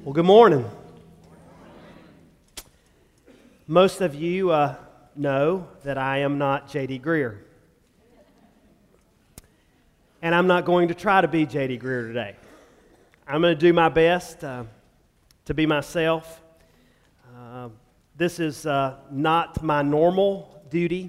Well, good morning. Most of you know that I am not J.D. Greear. And I'm not going to try to be J.D. Greear today. I'm going to do my best to be myself. This is not my normal duty.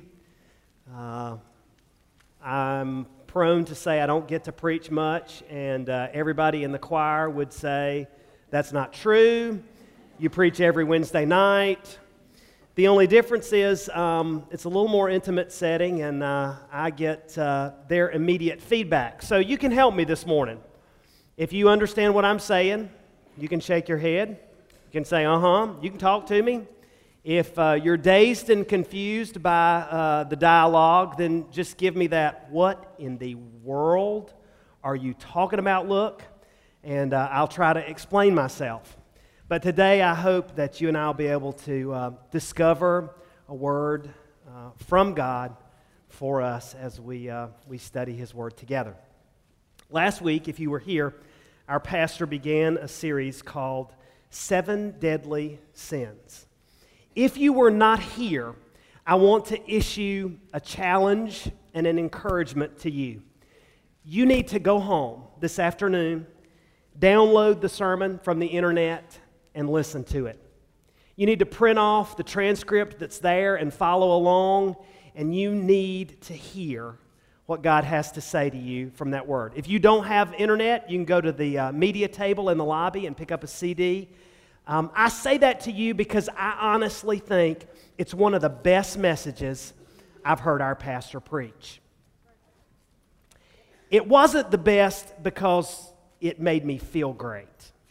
I'm prone to say I don't get to preach much, and everybody in the choir would say, that's not true. You preach every Wednesday night. The only difference is it's a little more intimate setting, and I get their immediate feedback. So you can help me this morning. If you understand what I'm saying, you can shake your head. You can say, uh-huh. You can talk to me. If you're dazed and confused by the dialogue, then just give me that, what in the world are you talking about look? And I'll try to explain myself. But today I hope that you and I will be able to discover a word from God for us as we study His Word together. Last week, if you were here, our pastor began a series called 7 Deadly Sins. If you were not here, I want to issue a challenge and an encouragement to you. You need to go home this afternoon, download the sermon from the internet, and listen to it. You need to print off the transcript that's there and follow along, and you need to hear what God has to say to you from that word. If you don't have internet, you can go to the media table in the lobby and pick up a CD. I say that to you because I honestly think it's one of the best messages I've heard our pastor preach. It wasn't the best because it made me feel great.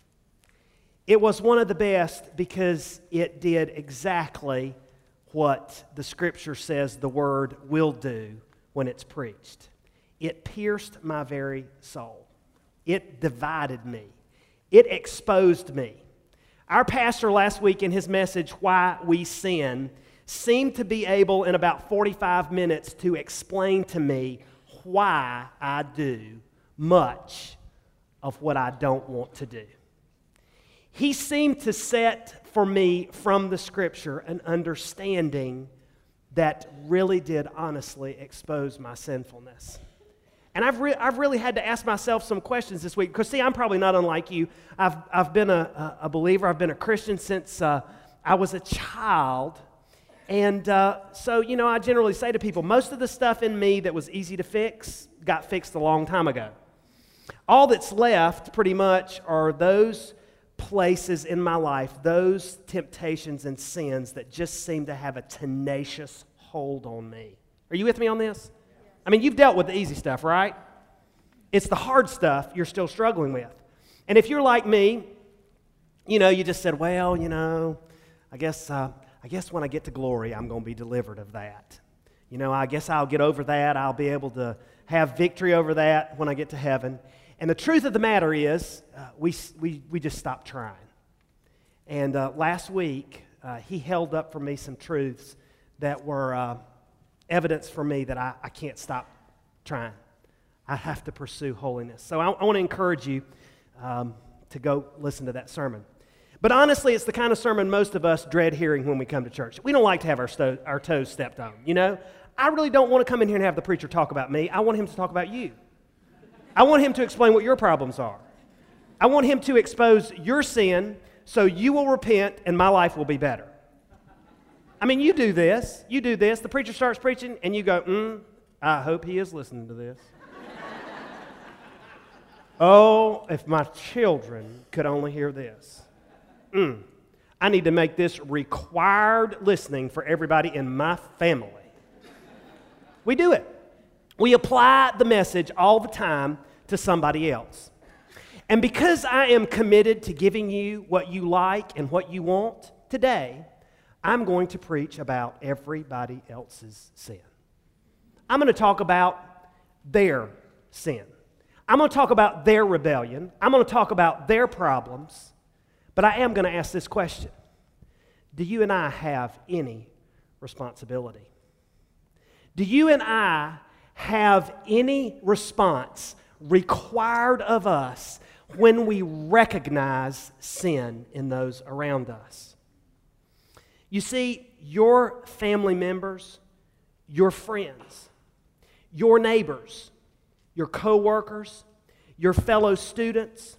It was one of the best because it did exactly what the Scripture says the Word will do when it's preached. It pierced my very soul. It divided me. It exposed me. Our pastor last week in his message, Why We Sin, seemed to be able in about 45 minutes to explain to me why I do much of what I don't want to do. He seemed to set for me from the Scripture an understanding that really did honestly expose my sinfulness. And I've really had to ask myself some questions this week, because see, I'm probably not unlike you. I've been a believer, I've been a Christian since I was a child. And so, I generally say to people, most of the stuff in me that was easy to fix got fixed a long time ago. All that's left, pretty much, are those places in my life, those temptations and sins that just seem to have a tenacious hold on me. Are you with me on this? I mean, you've dealt with the easy stuff, right? It's the hard stuff you're still struggling with. And if you're like me, you just said, well, I guess when I get to glory, I'm going to be delivered of that. I guess I'll get over that. I'll be able to have victory over that when I get to heaven. And the truth of the matter is, we just stopped trying. And last week, he held up for me some truths that were evidence for me that I can't stop trying. I have to pursue holiness. So I want to encourage you to go listen to that sermon. But honestly, it's the kind of sermon most of us dread hearing when we come to church. We don't like to have our toes stepped on, I really don't want to come in here and have the preacher talk about me. I want him to talk about you. I want him to explain what your problems are. I want him to expose your sin so you will repent and my life will be better. I mean, you do this. The preacher starts preaching and you go, I hope he is listening to this. Oh, if my children could only hear this. I need to make this required listening for everybody in my family. We do it. We apply the message all the time to somebody else. And because I am committed to giving you what you like and what you want, today, I'm going to preach about everybody else's sin. I'm going to talk about their sin. I'm going to talk about their rebellion. I'm going to talk about their problems. But I am going to ask this question. Do you and I have any responsibility? Do you and I have any response required of us when we recognize sin in those around us. You see, your family members, your friends, your neighbors, your coworkers, your fellow students,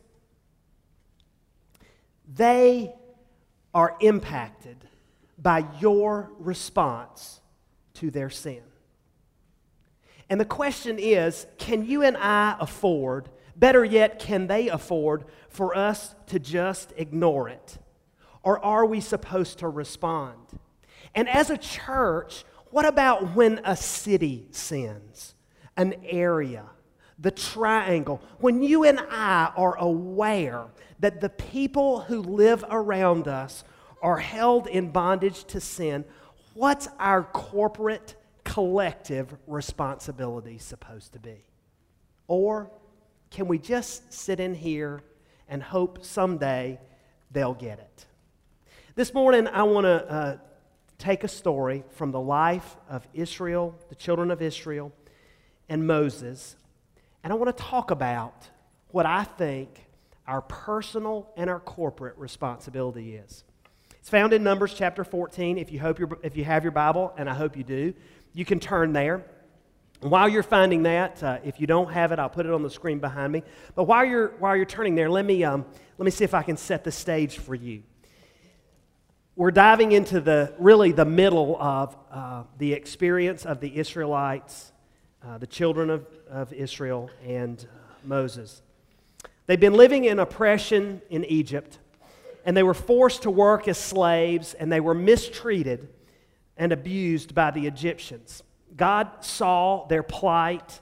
they are impacted by your response to their sin. And the question is, can you and I afford, better yet, can they afford for us to just ignore it? Or are we supposed to respond? And as a church, what about when a city sins, an area, the triangle? When you and I are aware that the people who live around us are held in bondage to sin, what's our corporate, collective responsibility supposed to be? Or can we just sit in here and hope someday they'll get it? This morning, I want to take a story from the life of Israel, the children of Israel, and Moses, and I want to talk about what I think our personal and our corporate responsibility is. It's found in Numbers chapter 14. If you have your Bible, and I hope you do, you can turn there. While you're finding that, if you don't have it, I'll put it on the screen behind me. But while you're turning there, let me see if I can set the stage for you. We're diving into the middle of the experience of the Israelites, the children of Israel, and Moses. They've been living in oppression in Egypt, and they were forced to work as slaves, and they were mistreated and abused by the Egyptians. God saw their plight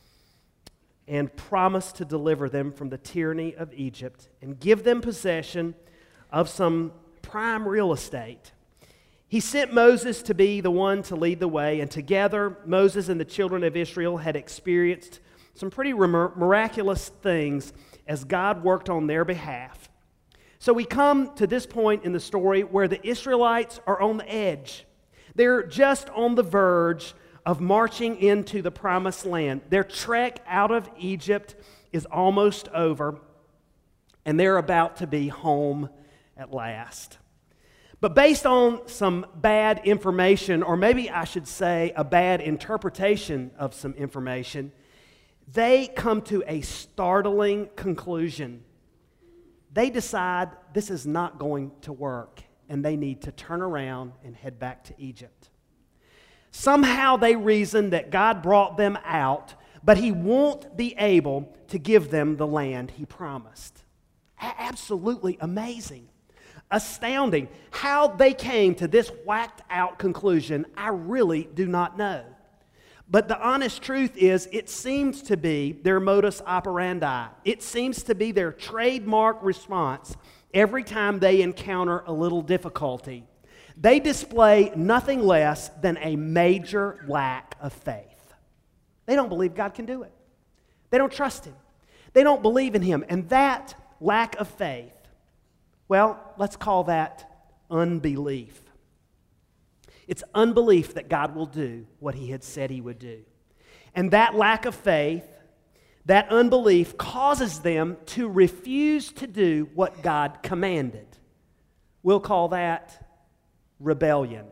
and promised to deliver them from the tyranny of Egypt and give them possession of some prime real estate. He sent Moses to be the one to lead the way, and together Moses and the children of Israel had experienced some pretty miraculous things as God worked on their behalf. So we come to this point in the story where the Israelites are on the edge. They're just on the verge of marching into the promised land. Their trek out of Egypt is almost over, and they're about to be home at last. But based on some bad information, or maybe I should say a bad interpretation of some information, they come to a startling conclusion. They decide this is not going to work, and they need to turn around and head back to Egypt. Somehow they reason that God brought them out, but He won't be able to give them the land He promised. Absolutely amazing. Astounding. How they came to this whacked out conclusion, I really do not know. But the honest truth is, it seems to be their modus operandi. It seems to be their trademark response every time they encounter a little difficulty. They display nothing less than a major lack of faith. They don't believe God can do it. They don't trust Him. They don't believe in Him. And that lack of faith, well, let's call that unbelief. It's unbelief that God will do what He had said He would do. And that lack of faith, that unbelief, causes them to refuse to do what God commanded. We'll call that rebellion.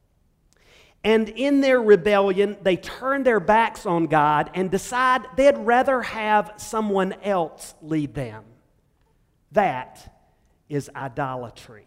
And in their rebellion, they turn their backs on God and decide they'd rather have someone else lead them. That is idolatry.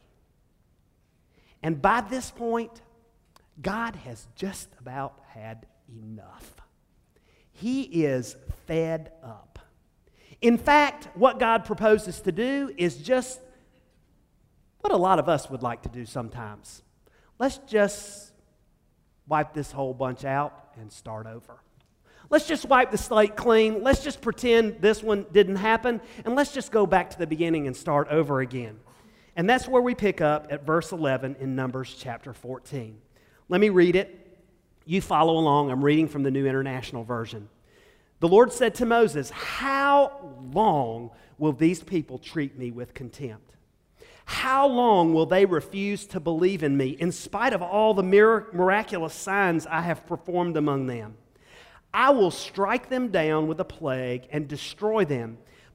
And by this point, God has just about had enough. He is fed up. In fact, what God proposes to do is just what a lot of us would like to do sometimes. Let's just wipe this whole bunch out and start over. Let's just wipe the slate clean. Let's just pretend this one didn't happen, and let's just go back to the beginning and start over again. And that's where we pick up at verse 11 in Numbers chapter 14. Let me read it. You follow along. I'm reading from the New International Version. The Lord said to Moses, "How long will these people treat me with contempt? How long will they refuse to believe in me in spite of all the miraculous signs I have performed among them? I will strike them down with a plague and destroy them,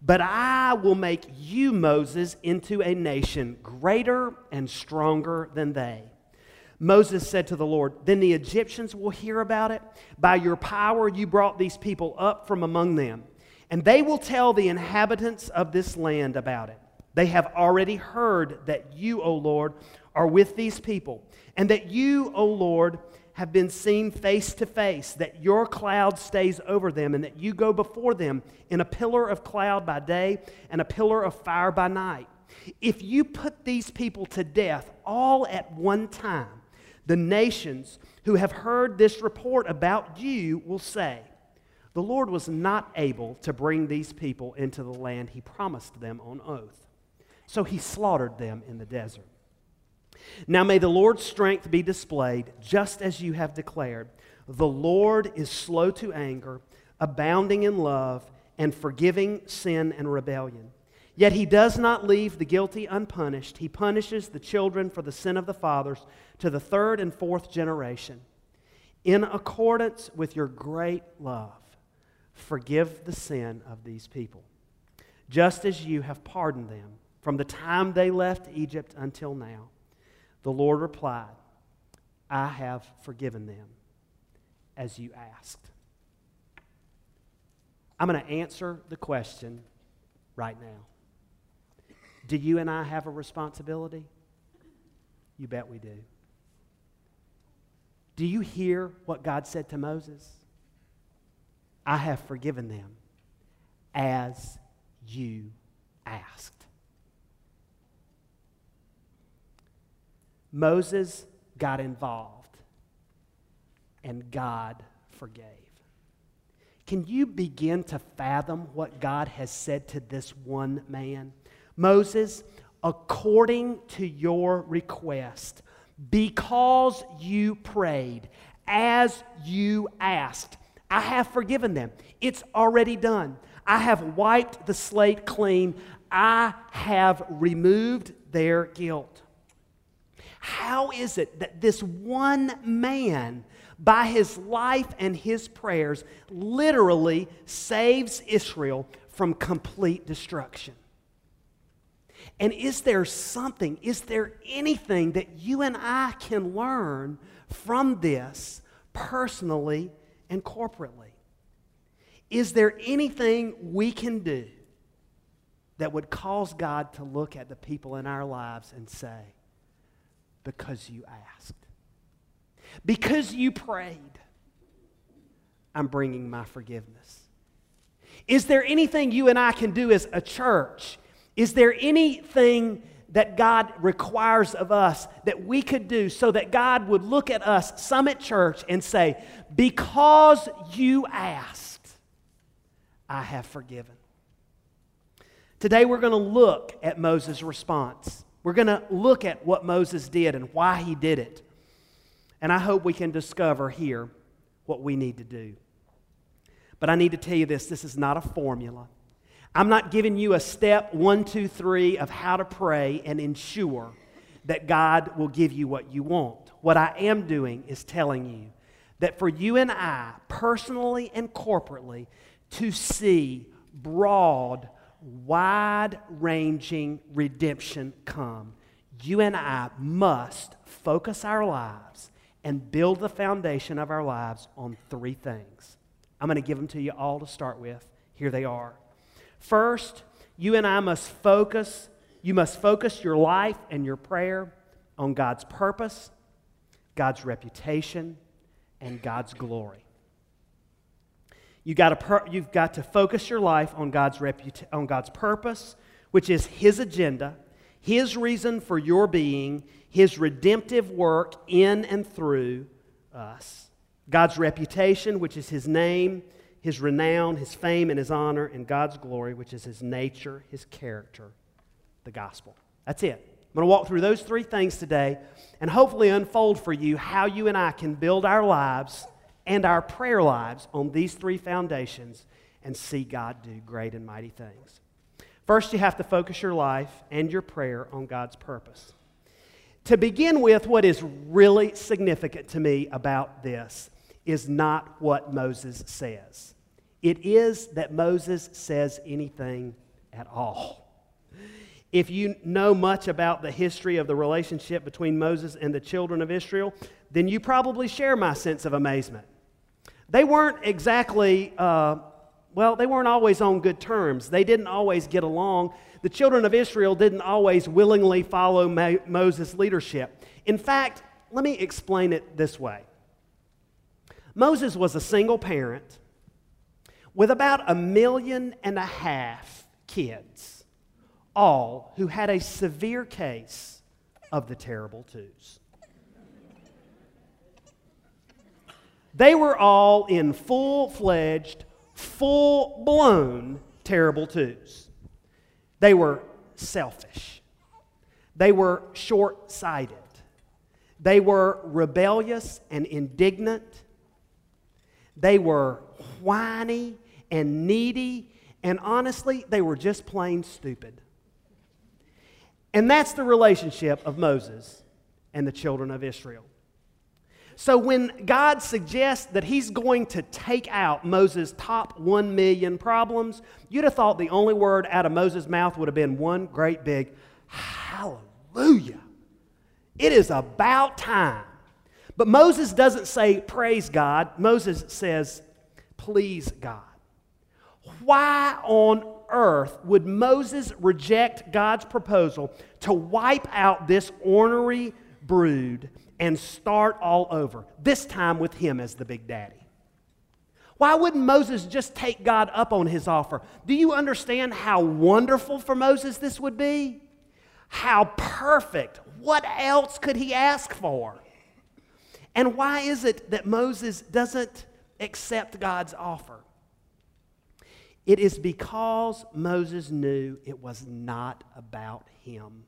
But I will make you, Moses, into a nation greater and stronger than they. Moses said to the Lord, then the Egyptians will hear about it. By your power you brought these people up from among them, and they will tell the inhabitants of this land about it. They have already heard that you, O Lord, are with these people, and that you, O Lord, have been seen face to face, that your cloud stays over them, and that you go before them in a pillar of cloud by day and a pillar of fire by night. If you put these people to death all at one time, the nations who have heard this report about you will say, the Lord was not able to bring these people into the land he promised them on oath, so he slaughtered them in the desert. Now may the Lord's strength be displayed just as you have declared. The Lord is slow to anger, abounding in love, and forgiving sin and rebellion. Yet he does not leave the guilty unpunished. He punishes the children for the sin of the fathers to the third and fourth generation. In accordance with your great love, forgive the sin of these people, just as you have pardoned them from the time they left Egypt until now. The Lord replied, I have forgiven them as you asked. I'm going to answer the question right now. Do you and I have a responsibility? You bet we do. Do you hear what God said to Moses? I have forgiven them as you asked. Moses got involved, and God forgave. Can you begin to fathom what God has said to this one man? Moses, according to your request, because you prayed, as you asked, I have forgiven them. It's already done. I have wiped the slate clean. I have removed their guilt. How is it that this one man, by his life and his prayers, literally saves Israel from complete destruction? And is there anything that you and I can learn from this personally and corporately? Is there anything we can do that would cause God to look at the people in our lives and say, because you asked, because you prayed, I'm bringing my forgiveness? Is there anything you and I can do as a church? Is there anything that God requires of us that we could do so that God would look at us, Summit Church, and say, because you asked, I have forgiven? Today we're going to look at Moses' response. We're going to look at what Moses did and why he did it. And I hope we can discover here what we need to do. But I need to tell you this is not a formula. I'm not giving you a step 1, 2, 3 of how to pray and ensure that God will give you what you want. What I am doing is telling you that for you and I, personally and corporately, to see broad, wide-ranging redemption come, you and I must focus our lives and build the foundation of our lives on 3 things. I'm going to give them to you all to start with. Here they are. First, you and I must focus your life and your prayer on God's purpose, God's reputation, and God's glory. You've got to focus your life on God's purpose, which is His agenda, His reason for your being, His redemptive work in and through us. God's reputation, which is His name, His renown, His fame, and His honor, and God's glory, which is His nature, His character, the gospel. That's it. I'm going to walk through those 3 things today and hopefully unfold for you how you and I can build our lives and our prayer lives on these 3 foundations and see God do great and mighty things. First, you have to focus your life and your prayer on God's purpose. To begin with, what is really significant to me about this is not what Moses says. It is that Moses says anything at all. If you know much about the history of the relationship between Moses and the children of Israel, then you probably share my sense of amazement. They weren't exactly, they weren't always on good terms. They didn't always get along. The children of Israel didn't always willingly follow Moses' leadership. In fact, let me explain it this way. Moses was a single parent with about 1.5 million kids, all who had a severe case of the terrible twos. They were all in full-fledged, full-blown terrible twos. They were selfish. They were short-sighted. They were rebellious and indignant. They were whiny and needy, and honestly, they were just plain stupid. And that's the relationship of Moses and the children of Israel. So when God suggests that he's going to take out Moses' top 1 million problems, you'd have thought the only word out of Moses' mouth would have been one great big hallelujah. It is about time. But Moses doesn't say praise God. Moses says please God. Why on earth would Moses reject God's proposal to wipe out this ornery brood and start all over, this time with him as the big daddy? Why wouldn't Moses just take God up on his offer? Do you understand how wonderful for Moses this would be? How perfect. What else could he ask for? And why is it that Moses doesn't accept God's offer? It is because Moses knew it was not about him.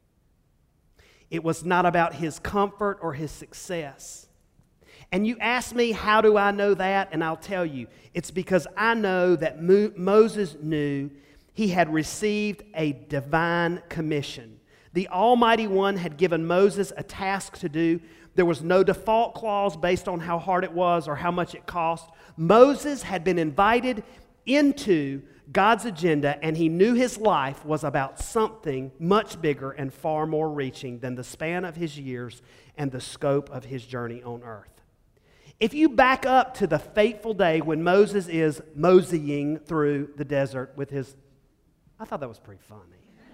It was not about his comfort or his success. And you ask me, how do I know that? And I'll tell you, it's because I know that Moses knew he had received a divine commission. The Almighty One had given Moses a task to do. There was no default clause based on how hard it was or how much it cost. Moses had been invited into God's agenda, and he knew his life was about something much bigger and far more reaching than the span of his years and the scope of his journey on earth. If you back up to the fateful day when Moses is moseying through the desert with his... I thought that was pretty funny.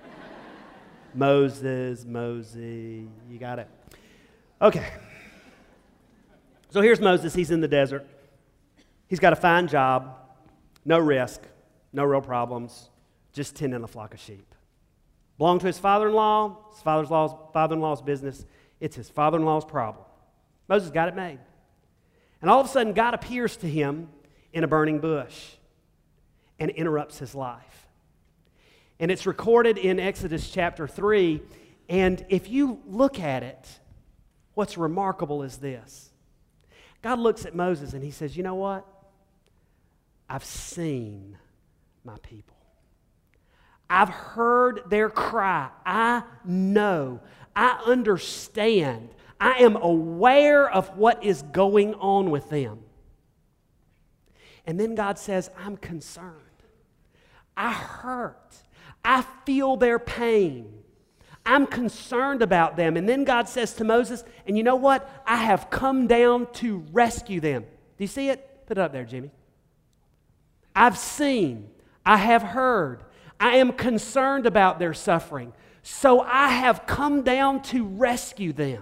Moses, Mosey, you got it. Okay. So here's Moses. He's in the desert. He's got a fine job, no risk, no real problems, just tending a flock of sheep. Belonged to his father-in-law. His father-in-law's business. It's his father-in-law's problem. Moses got it made. And all of a sudden, God appears to him in a burning bush and interrupts his life. And it's recorded in Exodus chapter 3. And if you look at it, what's remarkable is this. God looks at Moses and he says, you know what? I've seen my people. I've heard their cry. I know. I understand. I am aware of what is going on with them. And then God says, I'm concerned. I hurt. I feel their pain. I'm concerned about them. And then God says to Moses, and you know what? I have come down to rescue them. Do you see it? Put it up there, Jimmy. I've seen. I have heard. I am concerned about their suffering. So I have come down to rescue them.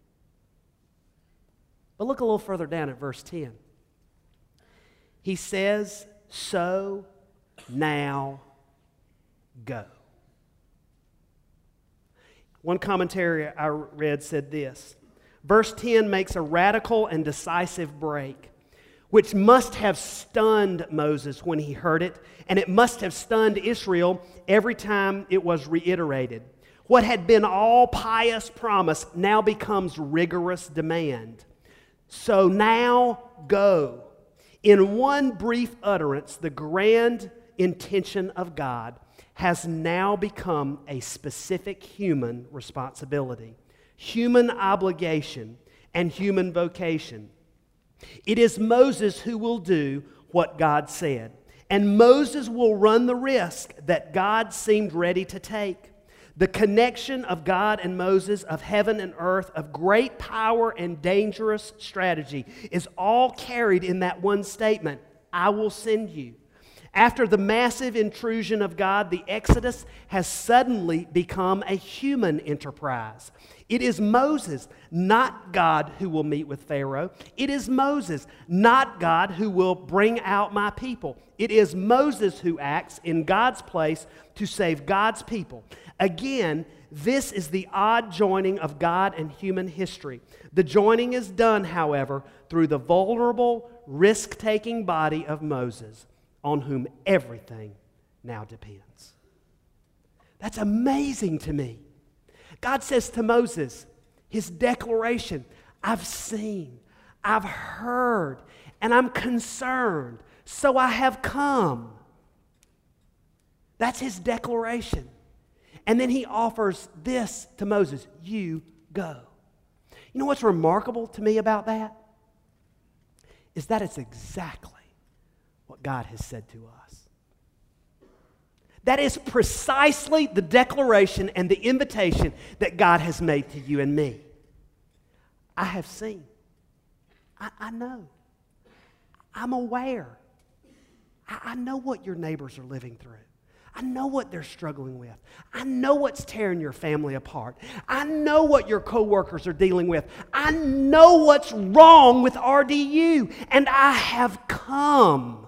But look a little further down at verse 10. He says, so now go. One commentary I read said this. Verse 10 makes a radical and decisive break, which must have stunned Moses when he heard it, and it must have stunned Israel every time it was reiterated. What had been all pious promise now becomes rigorous demand. So now go. In one brief utterance, the grand intention of God has now become a specific human responsibility, human obligation, and human vocation. It is Moses who will do what God said. and Moses will run the risk that God seemed ready to take. The connection of God and Moses, of heaven and earth, of great power and dangerous strategy, is all carried in that one statement, I will send you. After the massive intrusion of God, the Exodus has suddenly become a human enterprise. It is Moses, not God, who will meet with Pharaoh. It is Moses, not God, who will bring out my people. It is Moses who acts in God's place to save God's people. Again, this is the odd joining of God and human history. The joining is done, however, through the vulnerable, risk-taking body of Moses, on whom everything now depends. That's amazing to me. God says to Moses, his declaration, I've seen, I've heard, and I'm concerned, so I have come. That's his declaration. And then he offers this to Moses, you go. You know what's remarkable to me about that? Is that it's exactly what God has said to us. That is precisely the declaration and the invitation that God has made to you and me. I have seen. I know. I'm aware. I know what your neighbors are living through. I know what they're struggling with. I know what's tearing your family apart. I know what your coworkers are dealing with. I know what's wrong with RDU, and I have come.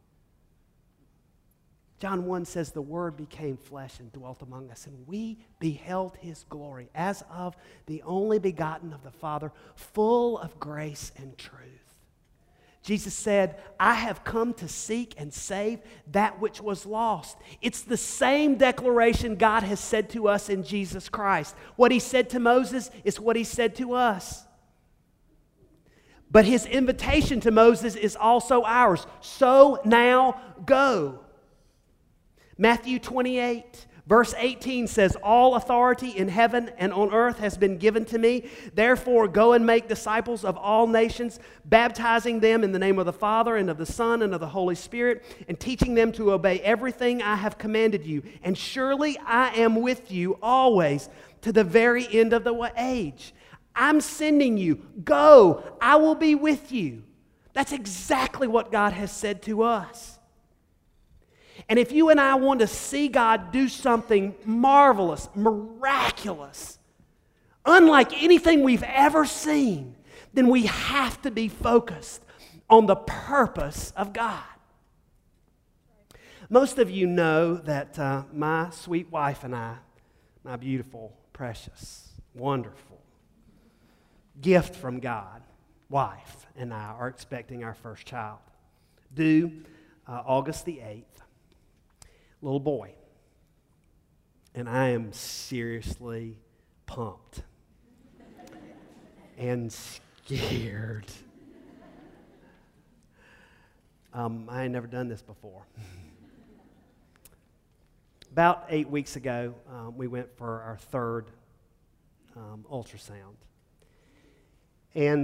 John 1 says, the Word became flesh and dwelt among us, and we beheld His glory as of the only begotten of the Father, full of grace and truth. Jesus said, I have come to seek and save that which was lost. It's the same declaration God has said to us in Jesus Christ. What He said to Moses is what He said to us. But His invitation to Moses is also ours. So now go. Matthew 28, verse 18 says, all authority in heaven and on earth has been given to me. Therefore, go and make disciples of all nations, baptizing them in the name of the Father and of the Son and of the Holy Spirit, and teaching them to obey everything I have commanded you. And surely I am with you always to the very end of the age. I'm sending you. Go. I will be with you. That's exactly what God has said to us. And if you and I want to see God do something marvelous, miraculous, unlike anything we've ever seen, then we have to be focused on the purpose of God. Most of you know that my sweet wife and I, my beautiful, precious, wonderful gift from God, wife and I are expecting our first child, due August the 8th. Little boy. And I am seriously pumped and scared. I ain't never done this before. About 8 weeks ago, we went for our third ultrasound. And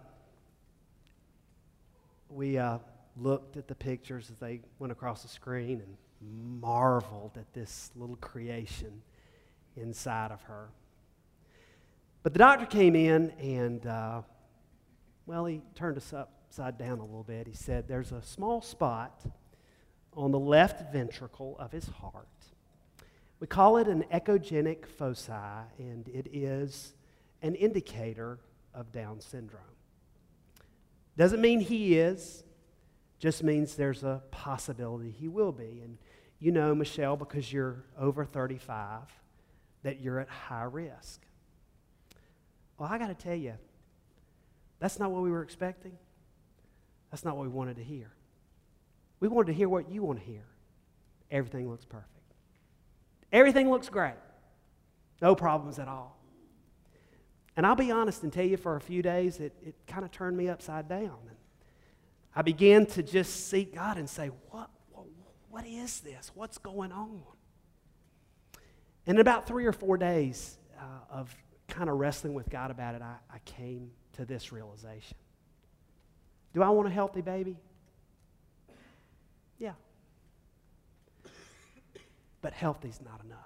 we looked at the pictures as they went across the screen and marveled at this little creation inside of her. But the doctor came in and, he turned us upside down a little bit. He said, there's a small spot on the left ventricle of his heart. We call it an echogenic foci, and it is an indicator of Down syndrome. Doesn't mean he is, just means there's a possibility he will be. And you know, Michelle, because you're over 35, that you're at high risk. Well, I got to tell you, that's not what we were expecting. That's not what we wanted to hear. We wanted to hear what you want to hear. Everything looks perfect. Everything looks great. No problems at all. And I'll be honest and tell you, for a few days, it kind of turned me upside down. And I began to just seek God and say, what is this? What's going on? And in about 3 or 4 days of kind of wrestling with God about it, I came to this realization. Do I want a healthy baby? Yeah, But healthy's not enough.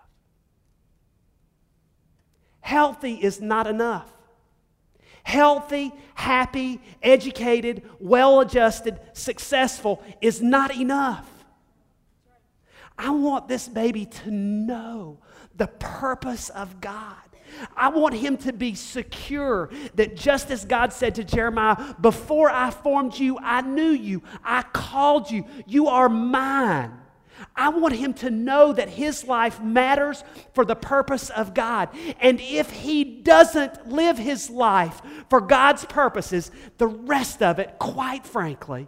Healthy is not enough. Healthy, happy, educated, well-adjusted, successful is not enough. I want this baby to know the purpose of God. I want him to be secure that just as God said to Jeremiah, before I formed you, I knew you. I called you. You are mine. I want him to know that his life matters for the purpose of God. And if he doesn't live his life for God's purposes, the rest of it, quite frankly,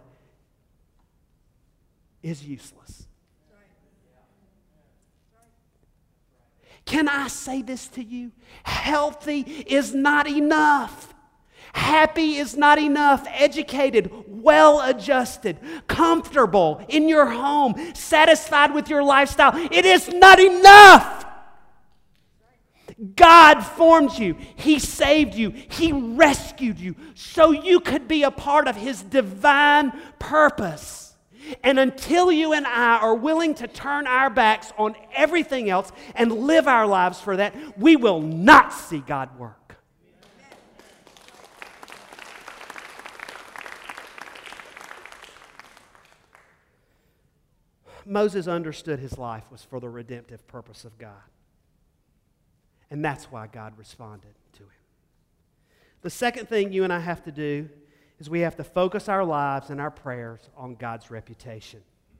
is useless. Can I say this to you? Healthy is not enough. Happy is not enough. Educated, well-adjusted, comfortable in your home, satisfied with your lifestyle. It is not enough. God formed you. He saved you. He rescued you so you could be a part of His divine purpose. And until you and I are willing to turn our backs on everything else and live our lives for that, we will not see God work. Moses understood his life was for the redemptive purpose of God. And that's why God responded to him. The second thing you and I have to do is we have to focus our lives and our prayers on God's reputation.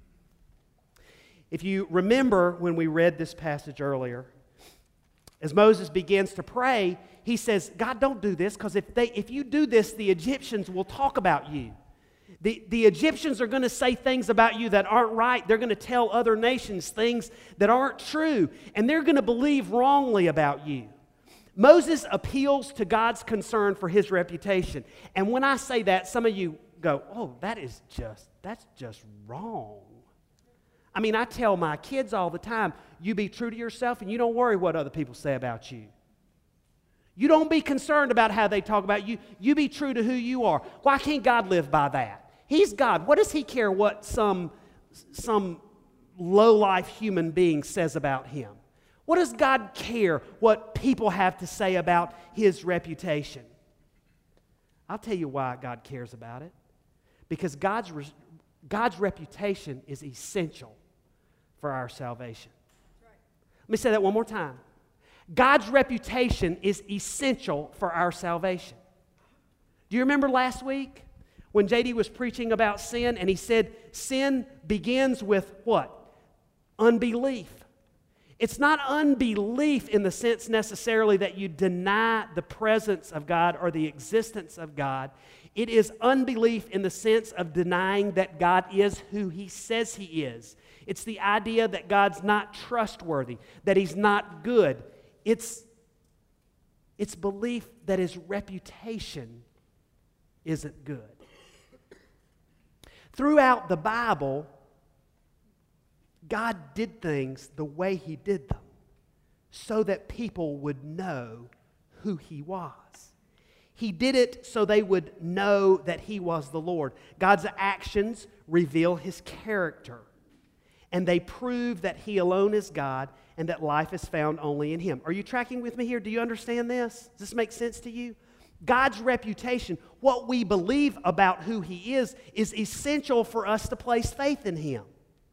If you remember when we read this passage earlier, as Moses begins to pray, he says, God, don't do this, because if you do this, the Egyptians will talk about you. The Egyptians are going to say things about you that aren't right. They're going to tell other nations things that aren't true, and they're going to believe wrongly about you. Moses appeals to God's concern for his reputation. And when I say that, some of you go, oh, that's just wrong. I mean, I tell my kids all the time, you be true to yourself and you don't worry what other people say about you. You don't be concerned about how they talk about you. You be true to who you are. Why can't God live by that? He's God. What does He care what some low-life human being says about Him? What does God care what people have to say about His reputation? I'll tell you why God cares about it. Because God's reputation is essential for our salvation. Let me say that one more time. God's reputation is essential for our salvation. Do you remember last week when JD was preaching about sin and he said sin begins with what? Unbelief. It's not unbelief in the sense necessarily that you deny the presence of God or the existence of God. It is unbelief in the sense of denying that God is who He says He is. It's the idea that God's not trustworthy, that He's not good. It's belief that His reputation isn't good. Throughout the Bible, God did things the way He did them so that people would know who He was. He did it so they would know that He was the Lord. God's actions reveal His character, and they prove that He alone is God and that life is found only in Him. Are you tracking with me here? Do you understand this? Does this make sense to you? God's reputation, what we believe about who He is essential for us to place faith in Him.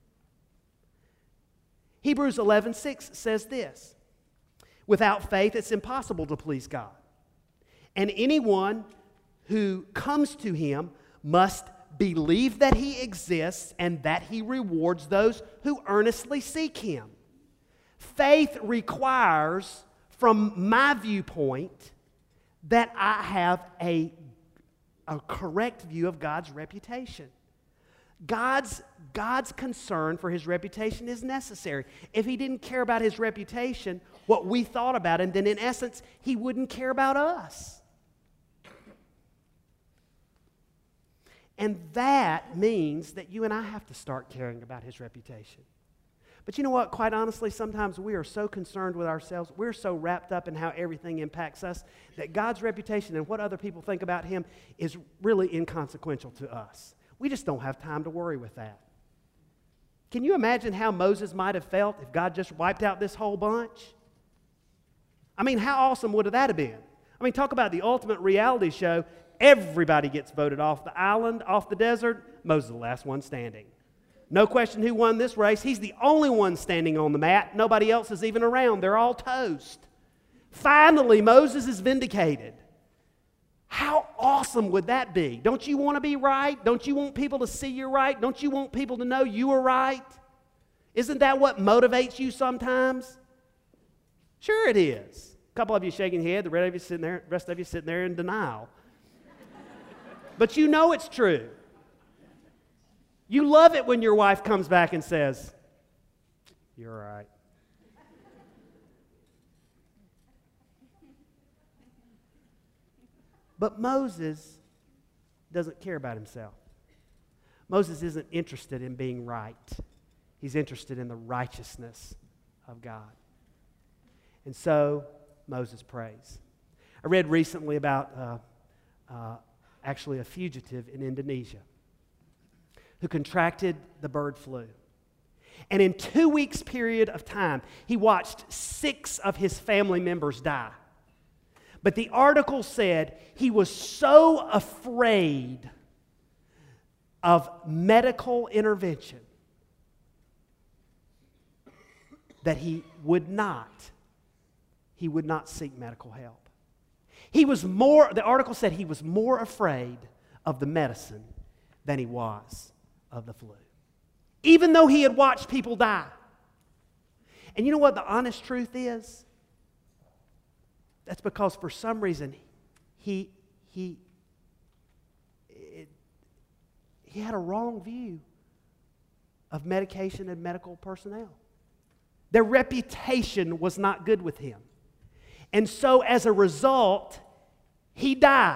Hebrews 11:6 says this, without faith it's impossible to please God. And anyone who comes to Him must believe that He exists and that He rewards those who earnestly seek Him. Faith requires, from my viewpoint, that I have a correct view of God's reputation. God's concern for His reputation is necessary. If He didn't care about His reputation, what we thought about Him, then in essence, He wouldn't care about us. And that means that you and I have to start caring about His reputation. But you know what? Quite honestly, sometimes we are so concerned with ourselves, we're so wrapped up in how everything impacts us, that God's reputation and what other people think about Him is really inconsequential to us. We just don't have time to worry with that. Can you imagine how Moses might have felt if God just wiped out this whole bunch? I mean, how awesome would that have been? I mean, talk about the ultimate reality show. Everybody gets voted off the island, off the desert. Moses is the last one standing. No question who won this race. He's the only one standing on the mat. Nobody else is even around. They're all toast. Finally, Moses is vindicated. How awesome would that be? Don't you want to be right? Don't you want people to see you're right? Don't you want people to know you are right? Isn't that what motivates you sometimes? Sure it is. A couple of you shaking your head, the rest of you sitting there in denial. But you know it's true. You love it when your wife comes back and says, "You're right." But Moses doesn't care about himself. Moses isn't interested in being right. He's interested in the righteousness of God. And so Moses prays. I read recently about actually a fugitive in Indonesia who contracted the bird flu. And in 2 weeks' period of time, he watched 6 of his family members die. But the article said he was so afraid of medical intervention that he would not seek medical help. The article said he was more afraid of the medicine than he was of the flu, even though he had watched people die. And you know what the honest truth is? That's because for some reason he had a wrong view of medication and medical personnel. Their reputation was not good with him. And so as a result, he died.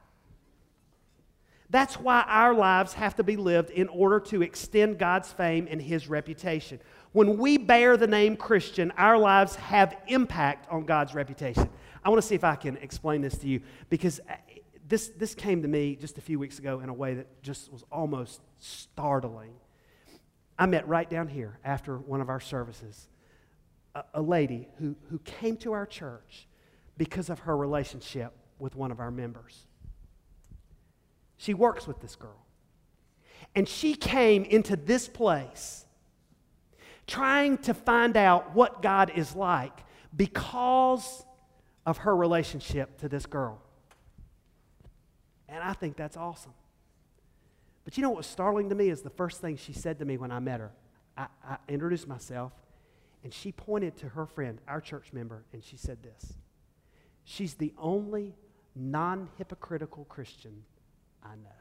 That's why our lives have to be lived in order to extend God's fame and His reputation. When we bear the name Christian, our lives have impact on God's reputation. I want to see if I can explain this to you, because this came to me just a few weeks ago in a way that just was almost startling. I met right down here after one of our services a lady who came to our church because of her relationship with one of our members. She works with this girl. And she came into this place trying to find out what God is like because of her relationship to this girl. And I think that's awesome. But you know what was startling to me is the first thing she said to me when I met her. I introduced myself, and she pointed to her friend, our church member, and she said this: "She's the only non-hypocritical Christian I know."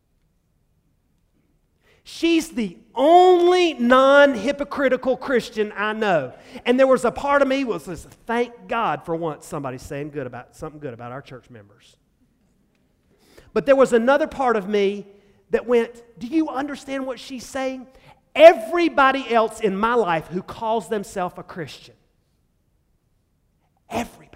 She's the only non-hypocritical Christian I know. And there was a part of me was this, thank God for once somebody saying something good about our church members. But there was another part of me that went, do you understand what she's saying? Everybody else in my life who calls themselves a Christian, everybody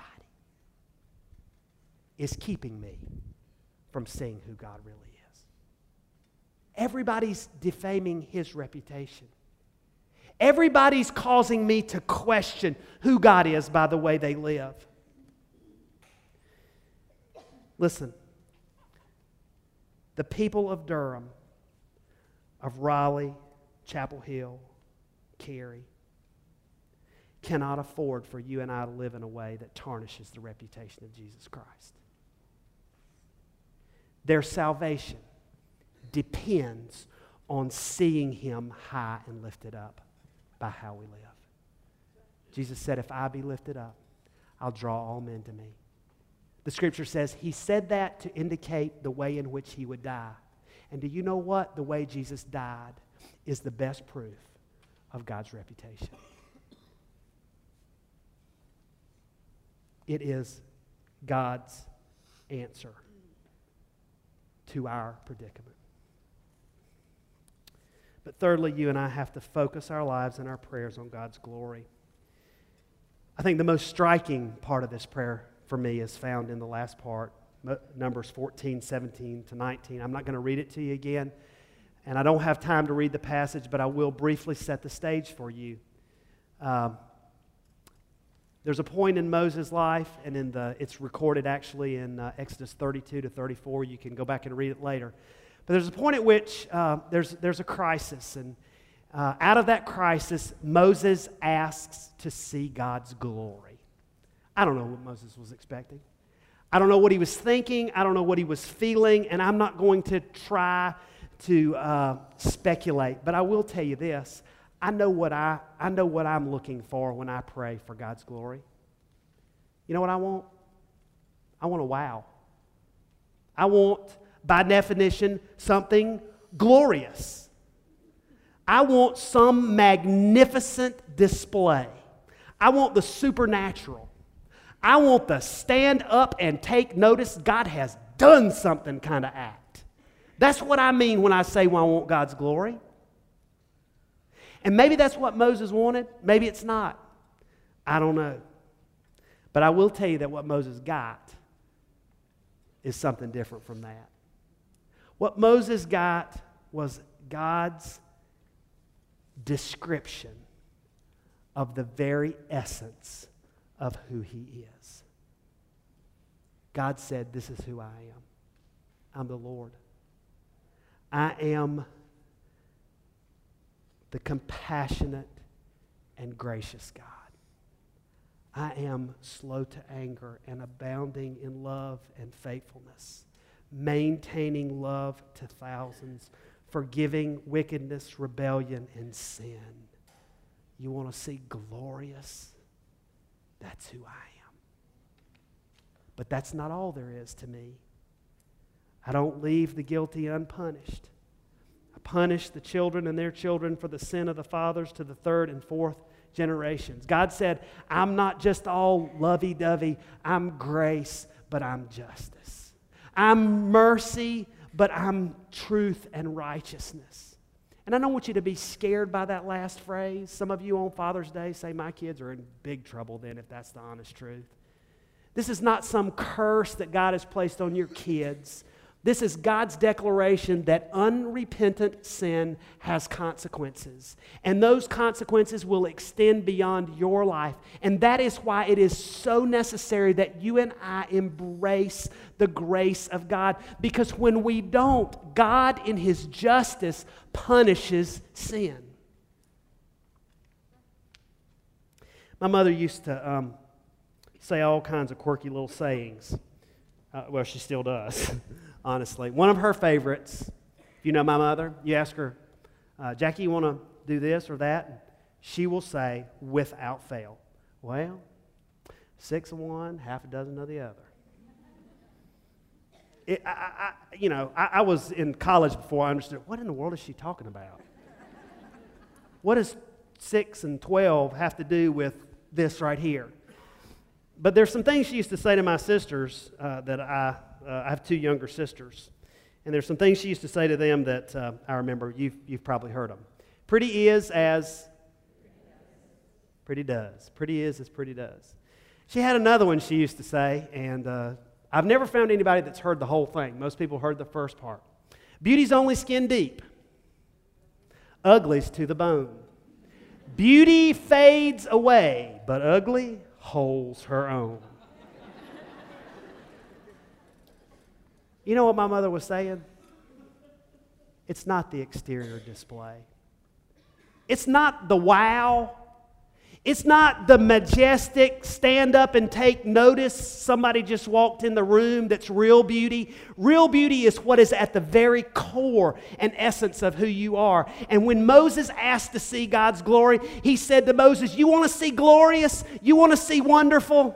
is keeping me from seeing who God really is. Everybody's defaming His reputation. Everybody's causing me to question who God is by the way they live. Listen, the people of Durham, of Raleigh, Chapel Hill, Cary, cannot afford for you and I to live in a way that tarnishes the reputation of Jesus Christ. Their salvation depends on seeing Him high and lifted up by how we live. Jesus said, if I be lifted up, I'll draw all men to me. The Scripture says He said that to indicate the way in which He would die. And do you know what? The way Jesus died is the best proof of God's reputation. It is God's answer to our predicament. But thirdly, you and I have to focus our lives and our prayers on God's glory. I think the most striking part of this prayer for me is found in the last part, Numbers 14, 17 to 19. I'm not going to read it to you again. And I don't have time to read the passage, but I will briefly set the stage for you. There's a point in Moses' life, and it's recorded actually in Exodus 32 to 34. You can go back and read it later. But there's a point at which there's a crisis, and out of that crisis, Moses asks to see God's glory. I don't know what Moses was expecting. I don't know what he was thinking. I don't know what he was feeling, and I'm not going to try to speculate. But I will tell you this. I know what I'm looking for when I pray for God's glory. You know what I want? I want a wow. I want, by definition, something glorious. I want some magnificent display. I want the supernatural. I want the stand up and take notice, God has done something kind of act. That's what I mean when I say I want God's glory. And maybe that's what Moses wanted. Maybe it's not. I don't know. But I will tell you that what Moses got is something different from that. What Moses got was God's description of the very essence of who He is. God said, "This is who I am. I'm the Lord. I am the compassionate and gracious God. I am slow to anger and abounding in love and faithfulness, maintaining love to thousands, forgiving wickedness, rebellion, and sin." You want to see glorious? That's who I am. But that's not all there is to me. I don't leave the guilty unpunished. Punish the children and their children for the sin of the fathers to the third and fourth generations. God said, I'm not just all lovey-dovey. I'm grace, but I'm justice. I'm mercy, but I'm truth and righteousness. And I don't want you to be scared by that last phrase. Some of you on Father's Day say, my kids are in big trouble then, if that's the honest truth. This is not some curse that God has placed on your kids. This is God's declaration that unrepentant sin has consequences. And those consequences will extend beyond your life. And that is why it is so necessary that you and I embrace the grace of God. Because when we don't, God in His justice punishes sin. My mother used to say all kinds of quirky little sayings. Well, she still does. Honestly. One of her favorites, if you know my mother, you ask her, Jackie, you want to do this or that? She will say, without fail, well, 6 of one, half a dozen of the other. I was in college before I understood, what in the world is she talking about? What does 6 and 12 have to do with this right here? But there's some things she used to say to my sisters that I have 2 younger sisters. And there's some things she used to say to them that I remember. You've probably heard them. Pretty is as pretty does. Pretty is as pretty does. She had another one she used to say, and I've never found anybody that's heard the whole thing. Most people heard the first part. Beauty's only skin deep. Ugly's to the bone. Beauty fades away, but ugly holds her own. You know what my mother was saying? It's not the exterior display. It's not the wow. It's not the majestic stand up and take notice. Somebody just walked in the room that's real beauty. Real beauty is what is at the very core and essence of who you are. And when Moses asked to see God's glory, he said to Moses, you want to see glorious? You want to see wonderful?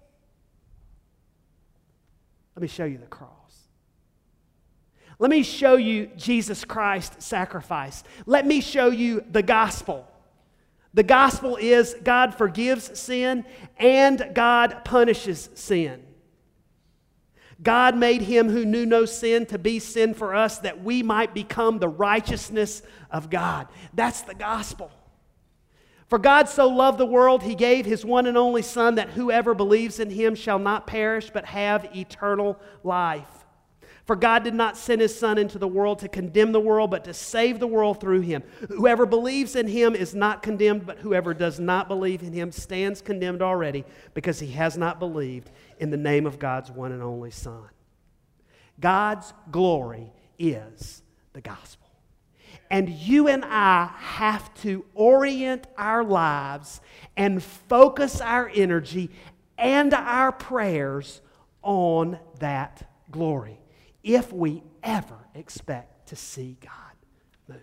Let me show you the cross. Let me show you Jesus Christ's sacrifice. Let me show you the gospel. The gospel is God forgives sin and God punishes sin. God made Him who knew no sin to be sin for us that we might become the righteousness of God. That's the gospel. For God so loved the world, He gave His one and only Son that whoever believes in Him shall not perish but have eternal life. For God did not send his Son into the world to condemn the world, but to save the world through him. Whoever believes in him is not condemned, but whoever does not believe in him stands condemned already, because he has not believed in the name of God's one and only Son. God's glory is the gospel. And you and I have to orient our lives and focus our energy and our prayers on that glory, if we ever expect to see God move.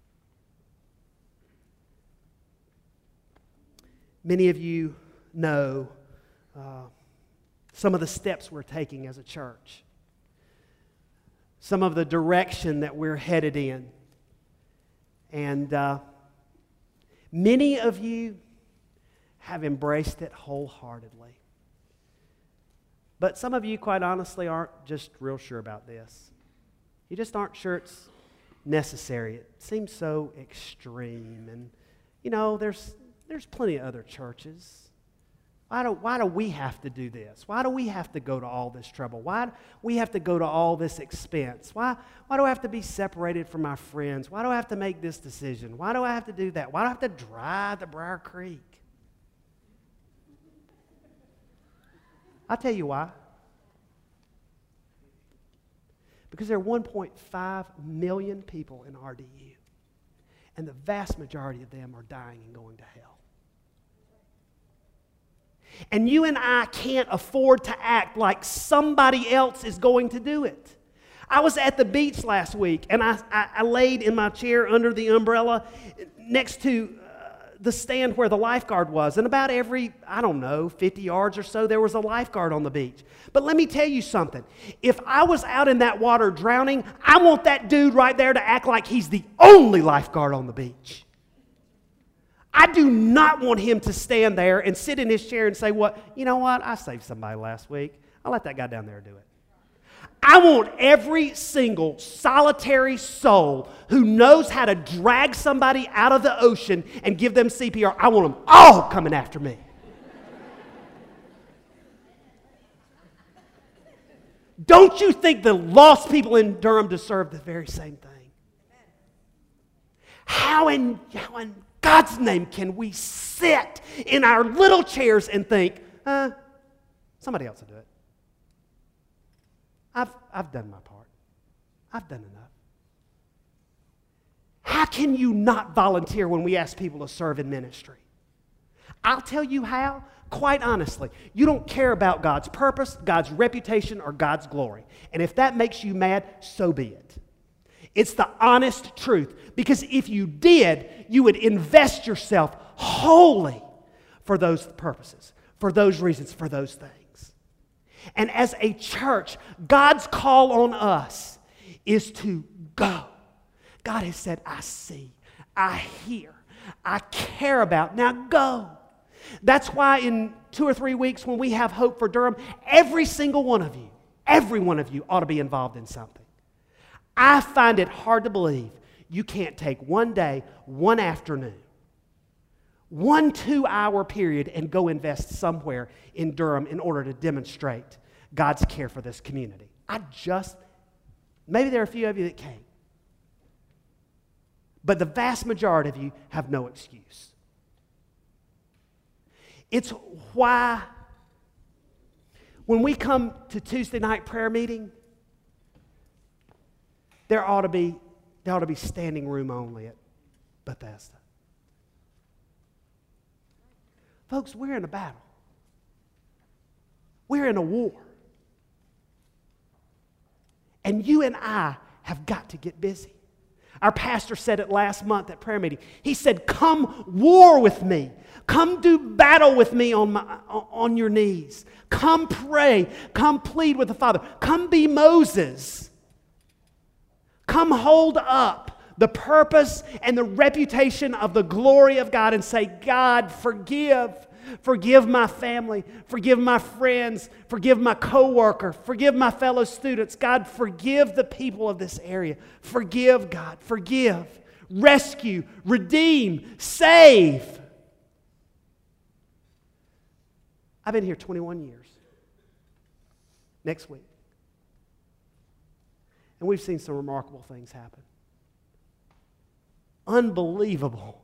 Many of you know some of the steps we're taking as a church, some of the direction that we're headed in. And many of you have embraced it wholeheartedly. But some of you, quite honestly, aren't just real sure about this. You just aren't sure it's necessary. It seems so extreme. And, you know, there's plenty of other churches. Why do we have to do this? Why do we have to go to all this trouble? Why do we have to go to all this expense? Why do I have to be separated from my friends? Why do I have to make this decision? Why do I have to do that? Why do I have to drive to Briar Creek? I'll tell you why. Because there are 1.5 million people in RDU, and the vast majority of them are dying and going to hell. And you and I can't afford to act like somebody else is going to do it. I was at the beach last week, and I laid in my chair under the umbrella next to the stand where the lifeguard was. And about every, 50 yards or so, there was a lifeguard on the beach. But let me tell you something. If I was out in that water drowning, I want that dude right there to act like he's the only lifeguard on the beach. I do not want him to stand there and sit in his chair and say, "What? You know what? I saved somebody last week. I'll let that guy down there do it." I want every single solitary soul who knows how to drag somebody out of the ocean and give them CPR, I want them all coming after me. Don't you think the lost people in Durham deserve the very same thing? How in God's name can we sit in our little chairs and think, somebody else will do it? I've done my part. I've done enough. How can you not volunteer when we ask people to serve in ministry? I'll tell you how. Quite honestly, you don't care about God's purpose, God's reputation, or God's glory. And if that makes you mad, so be it. It's the honest truth. Because if you did, you would invest yourself wholly for those purposes, for those reasons, for those things. And as a church, God's call on us is to go. God has said, I see, I hear, I care about. Now go. That's why in 2 or 3 weeks when we have Hope for Durham, every single one of you, every one of you ought to be involved in something. I find it hard to believe you can't take one day, one afternoon, 1 2-hour period and go invest somewhere in Durham in order to demonstrate God's care for this community. Maybe there are a few of you that can't. But the vast majority of you have no excuse. It's why when we come to Tuesday night prayer meeting, there ought to be standing room only at Bethesda. Folks, we're in a battle. We're in a war. And you and I have got to get busy. Our pastor said it last month at prayer meeting. He said, come war with me. Come do battle with me on your knees. Come pray. Come plead with the Father. Come be Moses. Come hold up the purpose and the reputation of the glory of God and say, God, forgive. Forgive my family. Forgive my friends. Forgive my coworker. Forgive my fellow students. God, forgive the people of this area. Forgive, God. Forgive. Rescue. Redeem. Save. I've been here 21 years. Next week. And we've seen some remarkable things happen. Unbelievable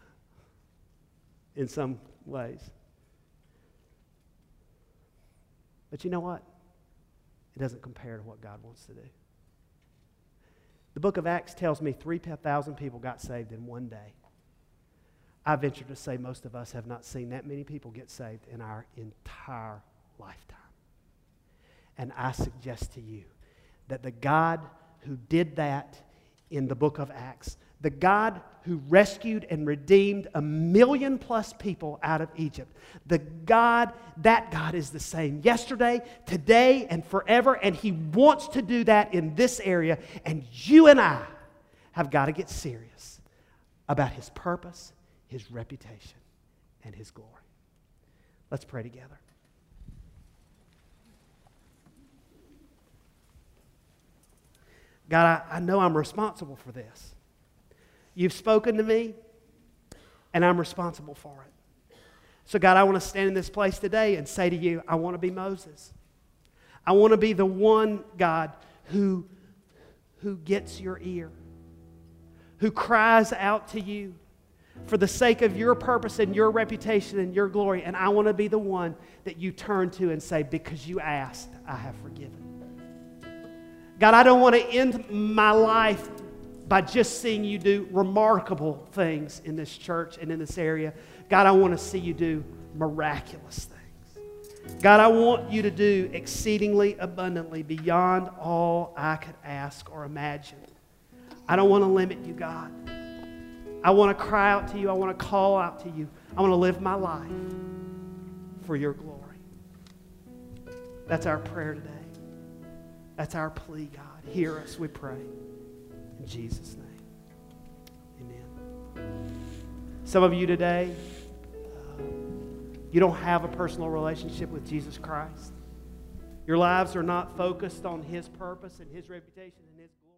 in some ways. But you know what? It doesn't compare to what God wants to do. The book of Acts tells me 3,000 people got saved in one day. I venture to say most of us have not seen that many people get saved in our entire lifetime. And I suggest to you that the God who did that in the book of Acts, the God who rescued and redeemed 1 million+ people out of Egypt, that God is the same yesterday, today, and forever, and He wants to do that in this area, and you and I have got to get serious about His purpose, His reputation, and His glory. Let's pray together. God, I know I'm responsible for this. You've spoken to me, and I'm responsible for it. So God, I want to stand in this place today and say to you, I want to be Moses. I want to be the one, God, who gets your ear, who cries out to you for the sake of your purpose and your reputation and your glory. And I want to be the one that you turn to and say, because you asked, I have forgiven. God, I don't want to end my life by just seeing you do remarkable things in this church and in this area. God, I want to see you do miraculous things. God, I want you to do exceedingly abundantly beyond all I could ask or imagine. I don't want to limit you, God. I want to cry out to you. I want to call out to you. I want to live my life for your glory. That's our prayer today. That's our plea, God. Hear us, we pray. In Jesus' name, amen. Some of you today, you don't have a personal relationship with Jesus Christ. Your lives are not focused on His purpose and His reputation and His glory.